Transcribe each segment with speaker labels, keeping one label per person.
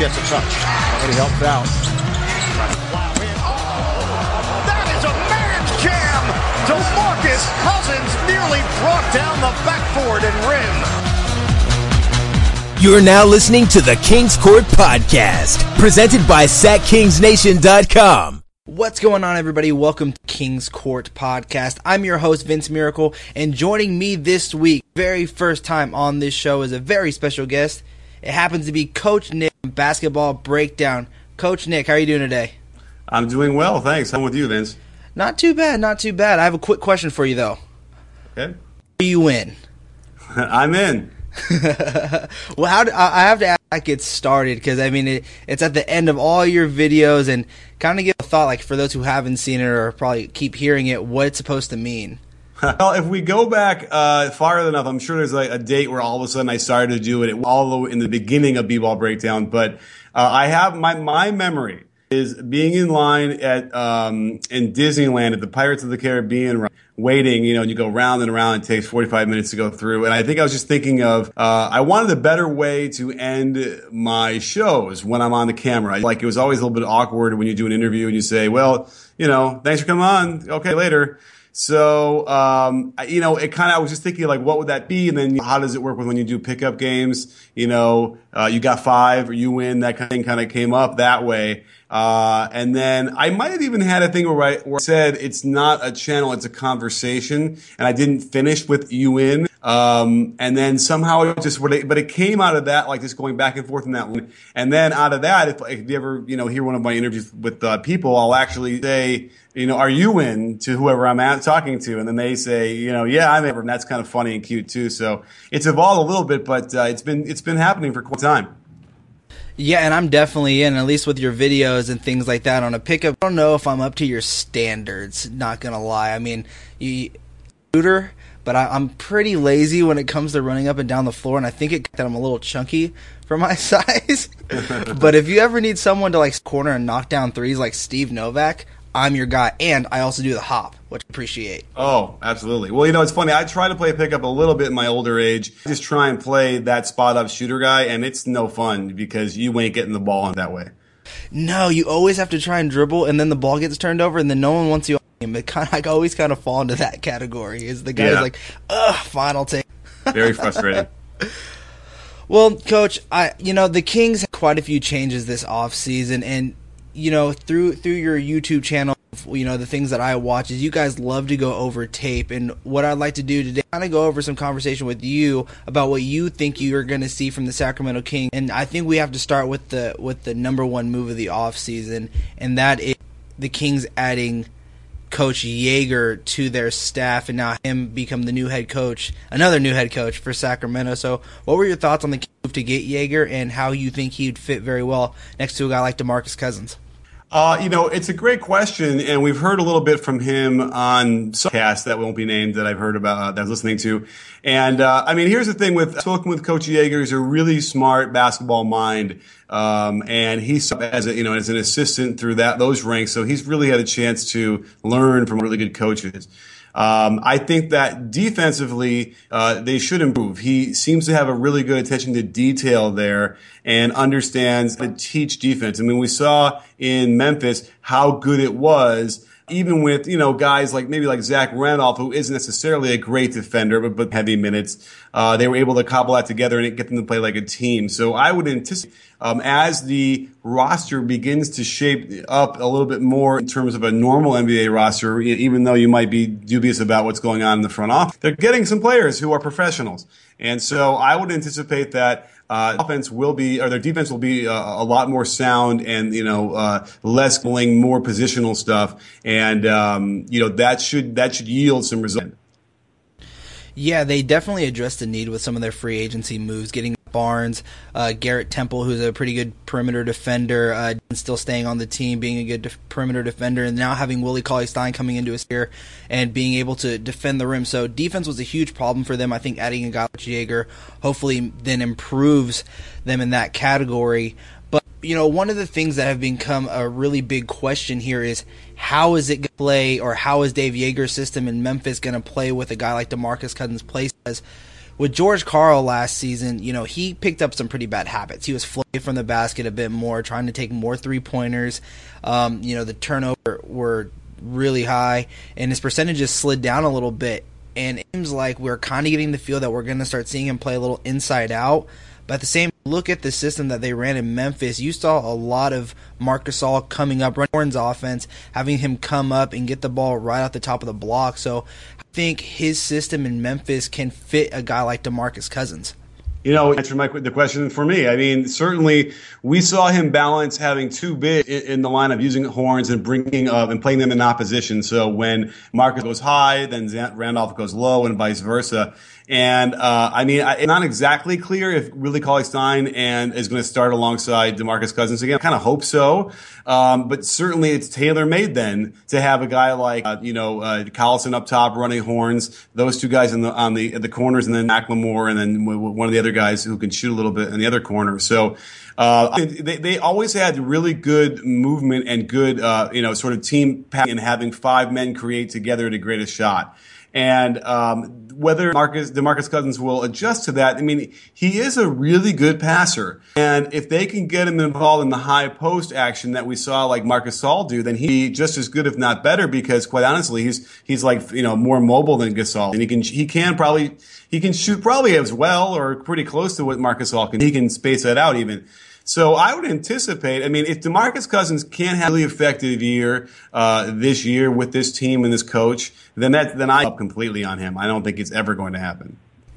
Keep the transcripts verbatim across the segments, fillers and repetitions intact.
Speaker 1: gets a touch. Somebody helps out.
Speaker 2: Oh, that is a man's jam. DeMarcus Cousins nearly brought down the backboard and rim.
Speaker 3: You're now listening to the Kings Court Podcast, presented by Sac Kings Nation dot com.
Speaker 4: What's going on, everybody? Welcome to Kings Court Podcast. I'm your host, Vince Miracle, and joining me this week, very first time on this show, is a very special guest. It happens to be Coach Nick from Basketball Breakdown. Coach Nick, how are you doing today?
Speaker 5: I'm doing well, thanks. How with you, Vince?
Speaker 4: Not too bad, not too bad. I have a quick question for you, though.
Speaker 5: Okay.
Speaker 4: Are you in?
Speaker 5: I'm in.
Speaker 4: Well, how do, I have to ask how it gets started, because I mean it, it's at the end of all your videos, and kind of give a thought, like for those who haven't seen it or probably keep hearing it, what it's supposed to mean.
Speaker 5: Well, if we go back uh, far enough, I'm sure there's like a date where all of a sudden I started to do it all the way in the beginning of B-Ball Breakdown. But uh, I have my my memory is being in line at um, in Disneyland at the Pirates of the Caribbean ride, waiting, you know, and you go round and around. It takes forty-five minutes to go through. And I think I was just thinking of, uh, I wanted a better way to end my shows when I'm on the camera. Like, it was always a little bit awkward when you do an interview and you say, well, you know, thanks for coming on. Okay, later. So, um, you know, it kind of, I was just thinking, like, what would that be? And then how does it work with when you do pickup games? You know, uh, you got five or you win, that kind of thing kind of came up that way. Uh, and then I might have even had a thing where I, where I said it's not a channel, it's a conversation. And I didn't finish with you win. Um, and then somehow it just, but it came out of that, like just going back and forth in that one. And then out of that, if, if you ever, you know, hear one of my interviews with uh, people, I'll actually say, you know, are you in to whoever I'm at talking to? And then they say, you know, yeah, I'm in. And that's kind of funny and cute too. So it's evolved a little bit, but uh, it's been, it's been happening for quite some time.
Speaker 4: Yeah, and I'm definitely in, at least with your videos and things like that on a pickup. I don't know if I'm up to your standards, not going to lie. I mean, you shooter, but I, I'm pretty lazy when it comes to running up and down the floor, and I think it that I'm a little chunky for my size. But if you ever need someone to like corner and knock down threes like Steve Novak, I'm your guy. And I also do the hop, which I appreciate.
Speaker 5: Oh, absolutely. Well, you know, it's funny. I try to play pickup a little bit in my older age. I just try and play that spot-up shooter guy, and it's no fun because you ain't getting the ball that way.
Speaker 4: No, you always have to try and dribble, and then the ball gets turned over, and then no one wants you on the team. It kind of, I always kind of fall into that category. Is the guy's yeah. like, ugh, final take.
Speaker 5: Very frustrating.
Speaker 4: Well, Coach, I you know the Kings had quite a few changes this offseason, and you know through through your YouTube channel, you know the things that I watch is you guys love to go over tape, and what I'd like to do today, kind of go over some conversation with you about what you think you're going to see from the Sacramento Kings, and I think we have to start with the with the number one move of the offseason, and that is the Kings adding Coach Joerger to their staff, and now him become the new head coach, another new head coach for Sacramento. So what were your thoughts on the move to get Joerger and how you think he'd fit very well next to a guy like DeMarcus Cousins?
Speaker 5: Uh, you know, it's a great question, and we've heard a little bit from him on some cast that won't be named that I've heard about, uh, that I was listening to. And, uh, I mean, here's the thing with, spoken with Coach Joerger. He's a really smart basketball mind. Um, and he's, as a, you know, as an assistant through that, those ranks. So he's really had a chance to learn from really good coaches. Um, I think that defensively, uh, they should improve. He seems to have a really good attention to detail there and understands how to teach defense. I mean, we saw in Memphis how good it was, even with, you know, guys like maybe like Zach Randolph, who isn't necessarily a great defender, but, but heavy minutes. Uh, they were able to cobble that together and get them to play like a team. So I would anticipate, um, as the roster begins to shape up a little bit more in terms of a normal N B A roster, even though you might be dubious about what's going on in the front office, they're getting some players who are professionals. And so I would anticipate that Uh, offense will be, or their defense will be uh, a lot more sound and, you know, uh, less playing more positional stuff. And, um, you know, that should, that should yield some results.
Speaker 4: Yeah, they definitely addressed the need with some of their free agency moves, getting Barnes, uh, Garrett Temple, who's a pretty good perimeter defender, uh, still staying on the team, being a good def- perimeter defender, and now having Willie Cauley-Stein coming into his year and being able to defend the rim. So defense was a huge problem for them. I think adding a guy like Joerger hopefully then improves them in that category. But you know, one of the things that have become a really big question here is how is it going to play, or how is Dave Yeager's system in Memphis going to play with a guy like DeMarcus Cousins plays? Because with George Karl last season, you know, he picked up some pretty bad habits. He was floating from the basket a bit more, trying to take more three-pointers. Um, you know, the turnover were really high, and his percentages slid down a little bit. And it seems like we're kind of getting the feel that we're going to start seeing him play a little inside out. But at the same look at the system that they ran in Memphis, you saw a lot of Marc Gasol coming up, running Horn's offense, having him come up and get the ball right off the top of the block. So I think his system in Memphis can fit a guy like DeMarcus Cousins.
Speaker 5: You know, answer my the question for me. I mean, certainly we saw him balance having two bigs in, in the lineup, using horns and bringing up and playing them in opposition. So when Marcus goes high, then Randolph goes low, and vice versa. And uh, I mean, I, it's not exactly clear if Willie Cauley-Stein and is going to start alongside DeMarcus Cousins again. I kind of hope so, um, but certainly it's tailor-made then to have a guy like uh, you know uh, Collison up top running horns, those two guys in the on the the corners, and then McLemore, and then one of the other guys who can shoot a little bit in the other corner. So uh, they they always had really good movement and good uh, you know sort of team passing and having five men create together to create a shot. And um, whether Marcus, DeMarcus Cousins will adjust to that, I mean, he is a really good passer. And if they can get him involved in the high post action that we saw like Marc Gasol do, then he'd be just as good, if not better, because quite honestly, he's he's like, you know, more mobile than Gasol. And he can he can probably he can shoot probably as well, or pretty close to what Marc Gasol can. He can space that out even. So I would anticipate, I mean, if DeMarcus Cousins can't have a really effective year uh, this year with this team and this coach, then that then I up completely on him. I don't think it's ever going to happen.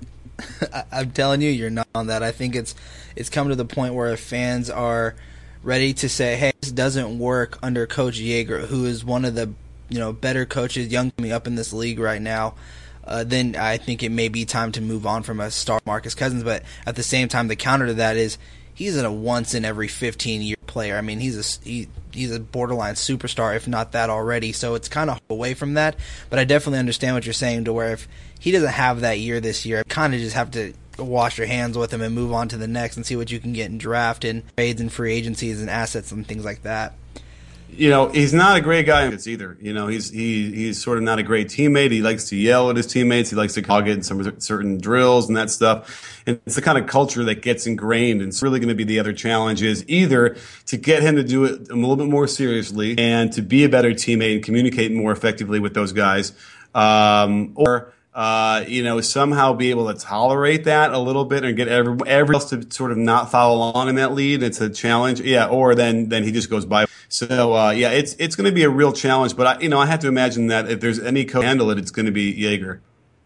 Speaker 4: I'm telling you, you're not on that. I think it's it's come to the point where fans are ready to say, hey, this doesn't work under Coach Yeager, who is one of the you know better coaches young coming up in this league right now. Uh, then I think it may be time to move on from a star Marcus Cousins. But at the same time, the counter to that is, he's a once in every fifteen year player. I mean, he's a he, he's a borderline superstar, if not that already. So it's kind of away from that. But I definitely understand what you're saying, to where if he doesn't have that year this year, kind of just have to wash your hands with him and move on to the next and see what you can get in draft and trades and free agencies and assets and things like that.
Speaker 5: You know, he's not a great guy either. You know, he's he he's sort of not a great teammate. He likes to yell at his teammates. He likes to hog it in some certain drills and that stuff. And it's the kind of culture that gets ingrained. And it's really going to be the other challenge is either to get him to do it a little bit more seriously and to be a better teammate and communicate more effectively with those guys, um, or Uh, you know, somehow be able to tolerate that a little bit and get every, everyone else to sort of not follow along in that lead. It's a challenge. Yeah. Or then, then he just goes by. So, uh, yeah, it's, it's going to be a real challenge, but I, you know, I have to imagine that if there's any coach to handle it, it's going to be Yeager.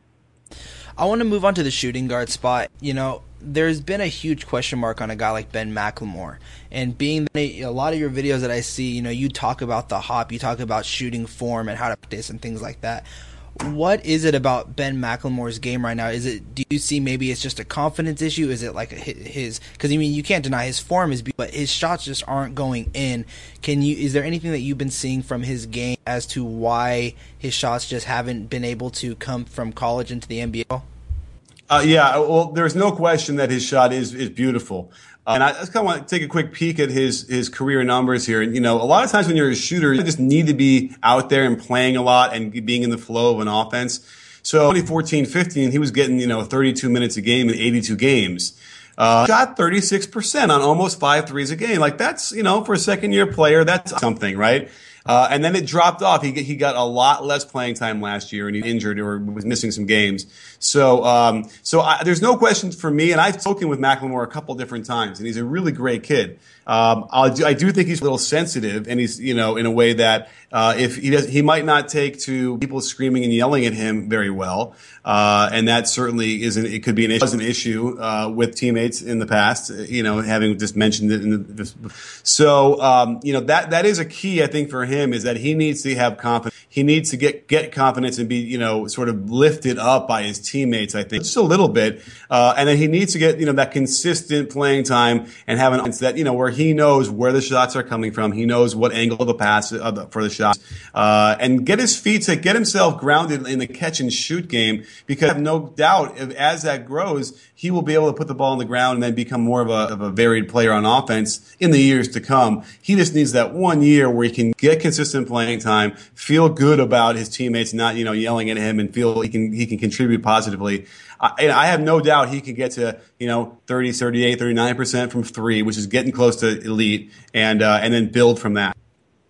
Speaker 4: I want to move on to the shooting guard spot. You know, there's been a huge question mark on a guy like Ben McLemore. And being that a lot of your videos that I see, you know, you talk about the hop, you talk about shooting form and how to practice and things like that. What is it about Ben McLemore's game right now? Is it? Do you see maybe it's just a confidence issue? Is it like a, his? Because I mean, you can't deny his form is, but his shots just aren't going in. Can you? Is there anything that you've been seeing from his game as to why his shots just haven't been able to come from college into the N B A?
Speaker 5: Uh, yeah, well, there's no question that his shot is is beautiful. Uh, and I just kind of want to take a quick peek at his his career numbers here. And, you know, a lot of times when you're a shooter, you just need to be out there and playing a lot and being in the flow of an offense. So twenty fourteen fifteen, he was getting, you know, thirty-two minutes a game in eighty-two games. Uh, shot thirty-six percent on almost five threes a game. Like, that's, you know, for a second year player, that's something, right? Uh, and then it dropped off. He he got a lot less playing time last year, and he injured or was missing some games. So um, so I, there's no question for me, and I've spoken with McLemore a couple different times, and he's a really great kid. Um, I'll do, I do think he's a little sensitive, and he's, you know, in a way that uh, if he does, he might not take to people screaming and yelling at him very well, uh, and that certainly isn't. It could be an, was an issue uh, with teammates in the past. You know, having just mentioned it in the. So um, you know that that is a key, I think, for him, is that he needs to have confidence. he needs to get get confidence and be, you know, sort of lifted up by his teammates, I think, just a little bit. Uh, and then he needs to get, you know, that consistent playing time and have an offense that, you know, where he knows where the shots are coming from. He knows what angle of the pass uh, the, for the shots, uh, and get his feet to get himself grounded in the catch and shoot game, because I have no doubt if, as that grows, he will be able to put the ball on the ground and then become more of a, of a varied player on offense in the years to come. He just needs that one year where he can get consistent playing time, feel good about his teammates not, you know, yelling at him, and feel he can he can contribute positively. I, I have no doubt he can get to, you know, thirty, thirty-eight, thirty-nine percent from three, which is getting close to elite, and uh, and then build from that.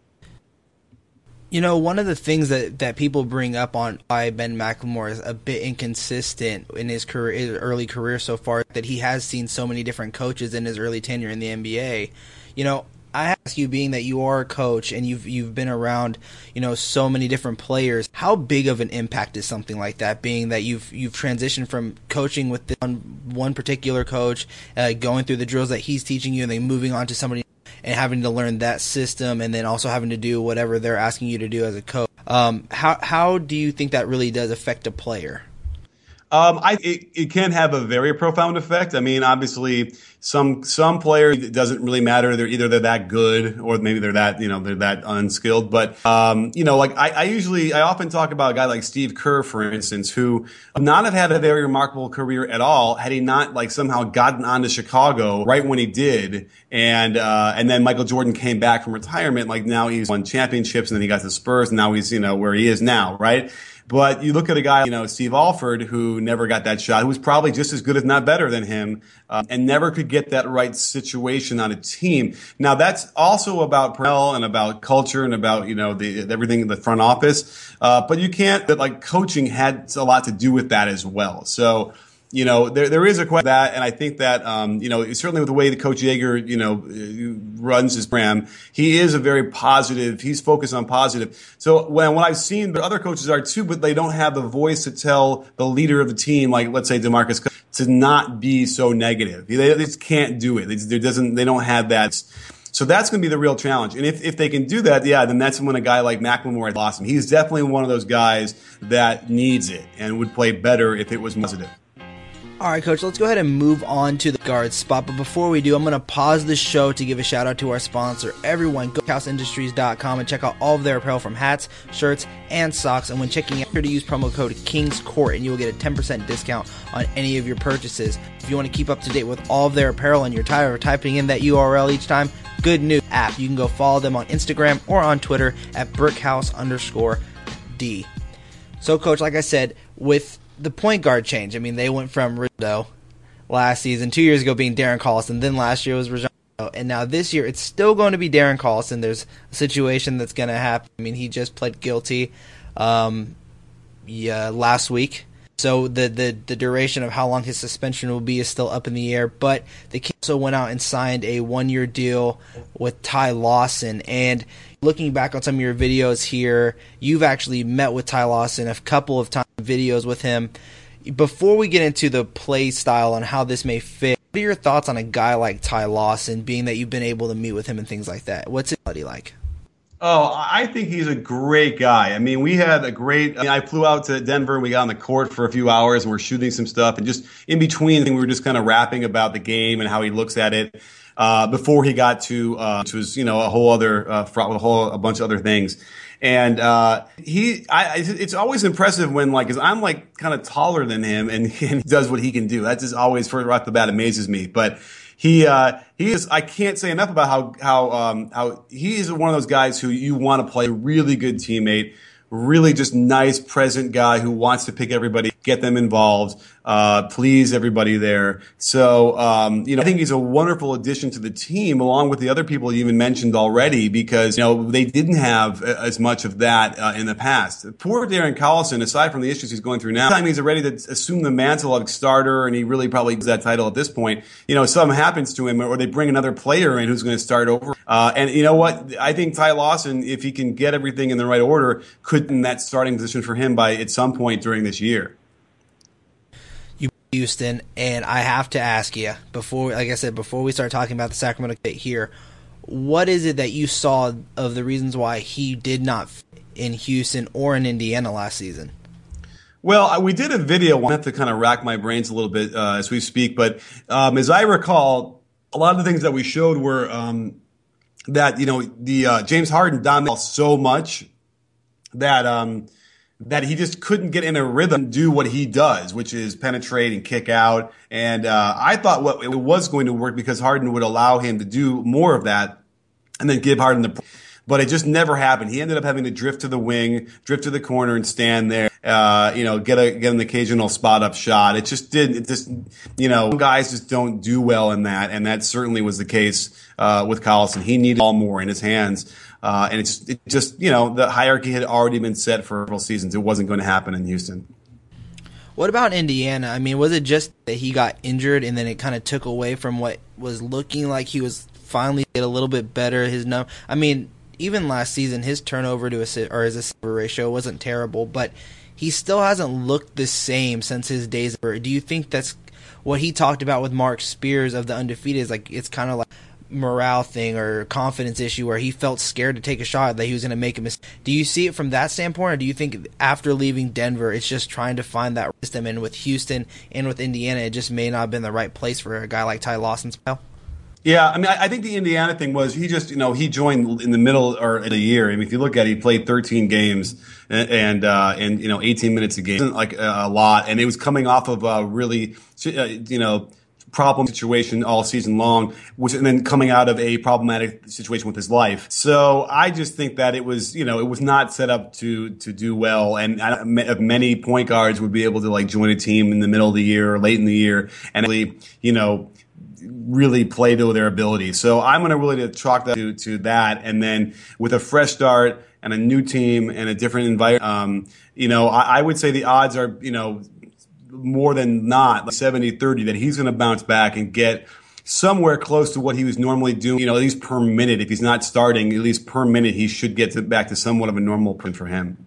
Speaker 4: You know, one of the things that, that people bring up on why Ben McLemore is a bit inconsistent in his career, his early career so far, that he has seen so many different coaches in his early tenure in the N B A. You know, I ask you, being that you are a coach and you've you've been around, you know, so many different players, how big of an impact is something like that? Being that you've you've transitioned from coaching with this one, one particular coach, uh, going through the drills that he's teaching you, and then moving on to somebody and having to learn that system, and then also having to do whatever they're asking you to do as a coach. Um, how how do you think that really does affect a player?
Speaker 5: Um, I it, it can have a very profound effect. I mean, obviously, some some players, it doesn't really matter. They're either they're that good, or maybe they're that, you know, they're that unskilled. But um, you know, like I, I usually I often talk about a guy like Steve Kerr, for instance, who would not have had a very remarkable career at all had he not like somehow gotten onto Chicago right when he did, and uh, and then Michael Jordan came back from retirement. Like, now he's won championships, and then he got the Spurs, and now he's, you know, where he is now, right? But you look at a guy, you know, Steve Alford, who never got that shot, who was probably just as good, if not better than him, uh, and never could get that right situation on a team. Now, that's also about personnel and about culture and about, you know, the everything in the front office. Uh, but you can't, that like coaching had a lot to do with that as well. So, you know, there there is a question that, and I think that, um, you know, certainly with the way that Coach Yeager, you know, runs his program, he is a very positive, he's focused on positive. So when, when I've seen, but other coaches are too, but they don't have the voice to tell the leader of the team, like, let's say DeMarcus, to not be so negative. They just can't do it. They doesn't, they don't have that. So that's going to be the real challenge. And if, if they can do that, yeah, then that's when a guy like McLemore lost him. He's definitely one of those guys that needs it and would play better if it was positive.
Speaker 4: All right, Coach, let's go ahead and move on to the guard spot. But before we do, I'm going to pause the show to give a shout out to our sponsor. Everyone, go to house industries dot com and check out all of their apparel, from hats, shirts, and socks. And when checking out, be sure to use promo code KINGSCOURT and you will get a ten percent discount on any of your purchases. If you want to keep up to date with all of their apparel and you're tired of typing in that U R L each time, good news app. You can go follow them on Instagram or on Twitter at brickhouse underscore D. So, Coach, like I said, with the point guard change, I mean, they went from Rizzo last season, two years ago being Darren Collison, then last year was Rajon, and now this year it's still going to be Darren Collison. There's a situation that's going to happen. I mean, he just pled guilty um, yeah, last week, so the, the, the duration of how long his suspension will be is still up in the air, but they also went out and signed a one-year deal with Ty Lawson. And looking back on some of your videos here, you've actually met with Ty Lawson a couple of times, videos with him. Before we get into the play style and how this may fit, what are your thoughts on a guy like Ty Lawson, being that you've been able to meet with him and things like that? What's his buddy like?
Speaker 5: Oh, I think he's a great guy. I mean, we had a great, I mean, I flew out to Denver and we got on the court for a few hours and we're shooting some stuff, and just in between, we were just kind of rapping about the game and how he looks at it. Uh, before he got to, uh, which was, you know, a whole other, uh, fraught with a whole, a bunch of other things. And, uh, he, I, it's always impressive when, like, cause I'm like kind of taller than him, and, and he does what he can do. That just always, first right off the bat, amazes me. But he, uh, he is, I can't say enough about how, how, um, how he is one of those guys who you want to play, a really good teammate, really just nice, present guy who wants to pick everybody, get them involved, uh, please everybody there. So, um, you know, I think he's a wonderful addition to the team, along with the other people you even mentioned already, because, you know, they didn't have as much of that, uh, in the past. Poor Darren Collison, aside from the issues he's going through now, time he's ready to assume the mantle of starter, and he really probably gets that title at this point. You know, something happens to him, or they bring another player in who's going to start over. Uh, and you know what? I think Ty Lawson, if he can get everything in the right order, could in that starting position for him by at some point during this year.
Speaker 4: You, Houston, and I have to ask you before, like I said, before we start talking about the Sacramento Kings here, what is it that you saw of the reasons why he did not fit in Houston or in Indiana last season?
Speaker 5: Well, we did a video. I have to kind of rack my brains a little bit uh, as we speak. But um, as I recall, a lot of the things that we showed were um, that, you know, the uh, James Harden dominated so much that um, that he just couldn't get in a rhythm and do what he does, which is penetrate and kick out. And uh, I thought what it was going to work because Harden would allow him to do more of that and then give Harden the – but it just never happened. He ended up having to drift to the wing, drift to the corner, and stand there. Uh, you know, get a get an occasional spot up shot. It just didn't. It just, you know, guys just don't do well in that, and that certainly was the case uh, with Collison. He needed all more in his hands, uh, and it's it just, you know, the hierarchy had already been set for several seasons. It wasn't going to happen in Houston.
Speaker 4: What about Indiana? I mean, was it just that he got injured and then it kind of took away from what was looking like he was finally get a little bit better? His num, I mean. Even last season, his turnover to assist or his assist ratio wasn't terrible, but he still hasn't looked the same since his days. Do you think that's what he talked about with Mark Spears of the Undefeated? Is like it's kind of like morale thing or confidence issue where he felt scared to take a shot that he was going to make a mistake. Do you see it from that standpoint, or do you think after leaving Denver, it's just trying to find that system? And with Houston and with Indiana, it just may not have been the right place for a guy like Ty Lawson's style?
Speaker 5: Yeah, I mean, I think the Indiana thing was he just, you know, he joined in the middle or in a year. I mean, if you look at it, he played thirteen games and, and, uh, and you know, eighteen minutes a game, isn't like a lot. And it was coming off of a really, uh, you know, problem situation all season long, which, and then coming out of a problematic situation with his life. So I just think that it was, you know, it was not set up to, to do well. And I, many point guards would be able to like join a team in the middle of the year or late in the year and really, you know, really play to their ability. So I'm going to really chalk that to, to that. And then with a fresh start and a new team and a different environment, um, you know, I, I would say the odds are, you know, more than not like seventy thirty that he's going to bounce back and get somewhere close to what he was normally doing, you know, at least per minute. If he's not starting, at least per minute, he should get to, back to somewhat of a normal print for him.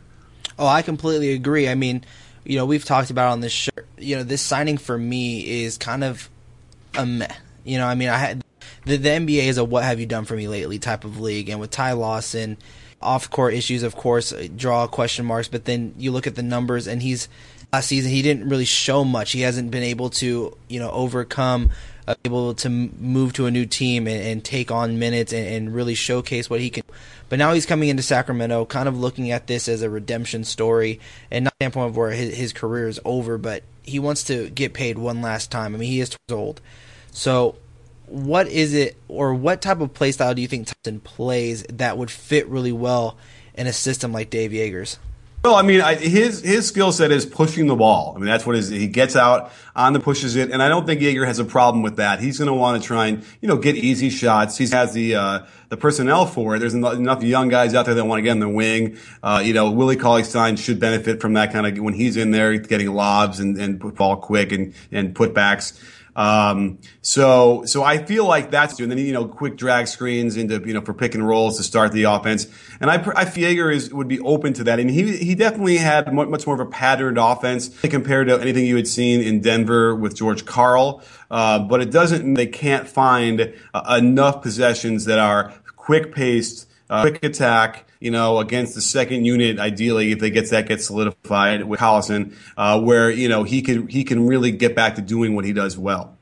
Speaker 4: Oh, I completely agree. I mean, you know, we've talked about on this show, you know, this signing for me is kind of a meh. You know, I mean, I had the, the N B A is a what have you done for me lately type of league, and with Ty Lawson, off-court issues, of course, draw question marks, but then you look at the numbers, and he's last season he didn't really show much. He hasn't been able to, you know, overcome, uh, able to move to a new team and, and take on minutes and, and really showcase what he can. But now he's coming into Sacramento, kind of looking at this as a redemption story, and not the standpoint of where his, his career is over, but he wants to get paid one last time. I mean, he is old. So what is it, or what type of play style do you think Tyson plays that would fit really well in a system like Dave Joerger's?
Speaker 5: Well, I mean, I, his his skill set is pushing the ball. I mean, that's what his, he gets out on the pushes it, and I don't think Joerger has a problem with that. He's going to want to try and, you know, get easy shots. He has the uh, the personnel for it. There's enough young guys out there that want to get in the wing. Uh, you know, Willie Cauley-Stein should benefit from that kind of when he's in there, getting lobs and and put ball quick and and putbacks. Um, so, so I feel like that's, and then, you know, quick drag screens into, you know, for pick and rolls to start the offense. And I, I feel Joerger is, would be open to that. And he, he definitely had much more of a patterned offense compared to anything you had seen in Denver with George Karl. Uh, but it doesn't mean they can't find uh, enough possessions that are quick paced, uh, quick attack, you know, against the second unit, ideally, if they get that gets solidified with Collison, uh, where, you know, he can, he can really get back to doing what he does well.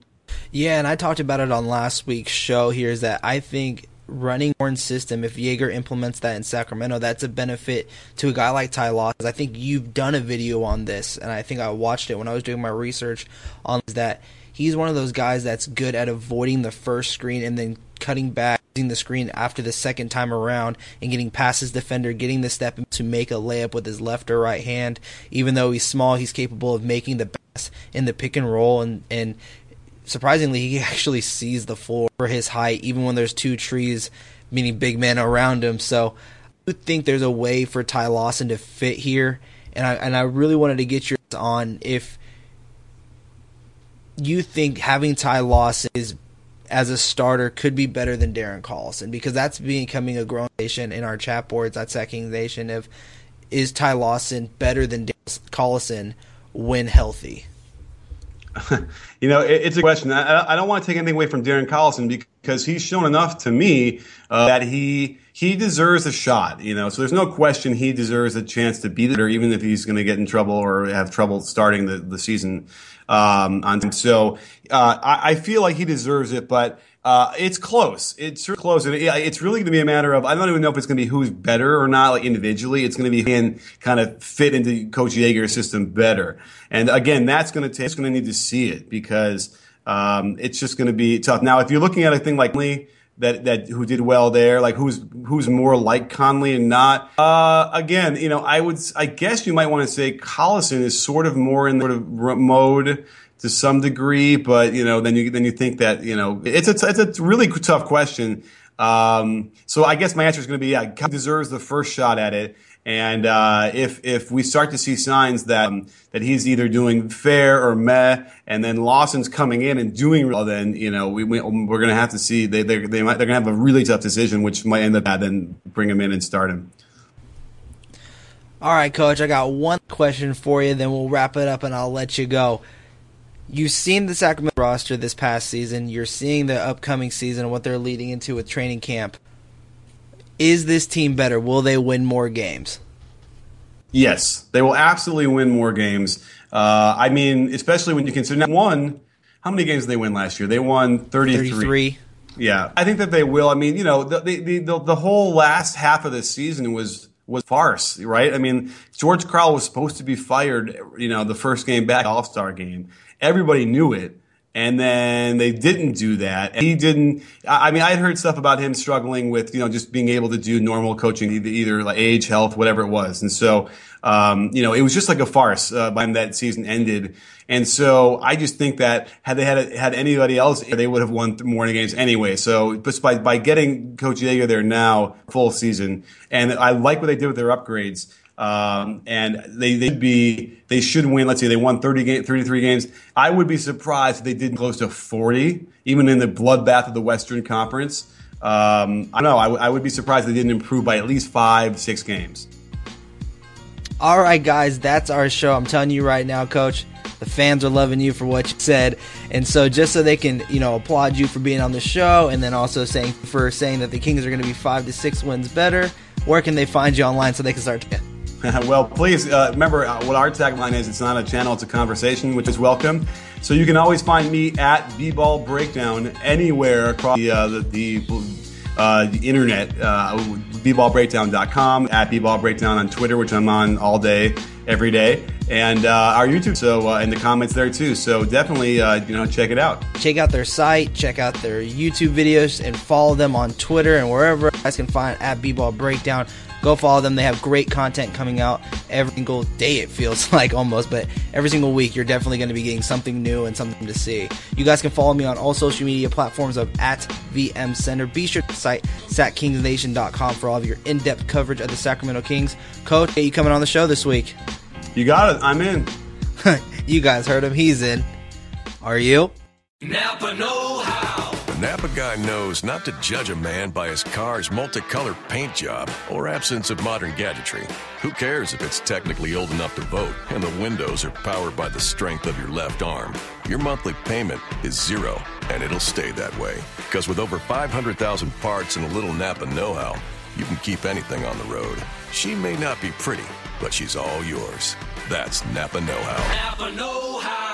Speaker 4: Yeah, and I talked about it on last week's show here, is that I think running Horn's system, if Joerger implements that in Sacramento, that's a benefit to a guy like Ty Lawson. I think you've done a video on this, and I think I watched it when I was doing my research on that. He's one of those guys that's good at avoiding the first screen and then cutting back, using the screen after the second time around and getting past his defender, getting the step to make a layup with his left or right hand. Even though he's small, he's capable of making the pass in the pick and roll, and, and surprisingly, he actually sees the floor for his height, even when there's two trees, meaning big men around him. So I think there's a way for Ty Lawson to fit here, and I and I really wanted to get your thoughts on if you think having Ty Lawson is, as a starter, could be better than Darren Collison, because that's becoming a growing nation in our chat boards at Sack Kings Nation of, is Ty Lawson better than Darren Collison when healthy?
Speaker 5: You know, it, it's a question. I, I don't want to take anything away from Darren Collison because he's shown enough to me uh, that he he deserves a shot. You know, so there's no question he deserves a chance to be there, even if he's going to get in trouble or have trouble starting the, the season. Um, and so uh, I, I feel like he deserves it, but uh, it's close. It's close. It, it's really going to be a matter of, I don't even know if it's going to be who's better or not, like individually. It's going to be in kind of fit into Coach Yeager's system better. And again, that's going to take, it's going to need to see it because um, it's just going to be tough. Now, if you're looking at a thing like Lee, that, that, who did well there, like who's, who's more like Conley and not, uh, again, you know, I would, I guess you might want to say Collison is sort of more in the sort of mode to some degree, but, you know, then you, then you think that, you know, it's a, it's a really tough question. Um, so I guess my answer is going to be, yeah, Conley deserves the first shot at it. And, uh, if, if we start to see signs that, um, that he's either doing fair or meh, and then Lawson's coming in and doing well, then, you know, we, we, we're going to have to see, they, they, they might, they're going to have a really tough decision, which might end up at then bring him in and start him.
Speaker 4: All right, Coach, I got one question for you, then we'll wrap it up and I'll let you go. You've seen the Sacramento roster this past season. You're seeing the upcoming season and what they're leading into with training camp. Is this team better? Will they win more games?
Speaker 5: Yes, they will absolutely win more games. Uh, I mean, especially when you consider now one, how many games did they win last year? They won thirty-three. thirty-three. Yeah, I think that they will. I mean, you know, the the the, the whole last half of the season was was farce, right? I mean, George Karl was supposed to be fired, you know, the first game back, All-Star game. Everybody knew it. And then they didn't do that. And he didn't, I mean, I had heard stuff about him struggling with, you know, just being able to do normal coaching, either, either like age, health, whatever it was. And so, um, you know, it was just like a farce, uh, by the time that season ended. And so I just think that had they had, had anybody else, they would have won more games anyway. So just by, by getting Coach Yeager there now, full season, and I like what they did with their upgrades. Um, and they, they'd be, they should win. Let's say they won thirty game, thirty-three games. I would be surprised if they didn't close to forty, even in the bloodbath of the Western Conference. Um, I don't know. I, w- I would be surprised if they didn't improve by at least five, six games.
Speaker 4: All right, guys, that's our show. I'm telling you right now, Coach, the fans are loving you for what you said. And so just so they can, you know, applaud you for being on the show and then also saying for saying that the Kings are going to be five to six wins better, where can they find you online so they can start to
Speaker 5: Well, please uh, remember uh, what our tagline is. It's not a channel, it's a conversation, which is welcome. So you can always find me at B-Ball Breakdown anywhere across the, uh, the, the, uh, the internet, uh, b ball breakdown dot com, at B-Ball Breakdown on Twitter, which I'm on all day, every day, and uh, our YouTube, so uh, in the comments there too. So definitely, uh, you know, check it out.
Speaker 4: Check out their site, check out their YouTube videos, and follow them on Twitter and wherever you guys can find at B-Ball Breakdown. Go follow them. They have great content coming out every single day, it feels like almost, but every single week you're definitely going to be getting something new and something to see. You guys can follow me on all social media platforms of at V M Center. Be sure to site sac kings nation dot com for all of your in-depth coverage of the Sacramento Kings. Coach, are you coming on the show this week?
Speaker 5: You got it. I'm in.
Speaker 4: You guys heard him. He's in. Are you?
Speaker 6: Napa know-how. The Napa guy knows not to judge a man by his car's multicolored paint job or absence of modern gadgetry. Who cares if it's technically old enough to vote and the windows are powered by the strength of your left arm? Your monthly payment is zero, and it'll stay that way. Because with over five hundred thousand parts and a little Napa know-how, you can keep anything on the road. She may not be pretty, but she's all yours. That's Napa know-how. Napa know-how.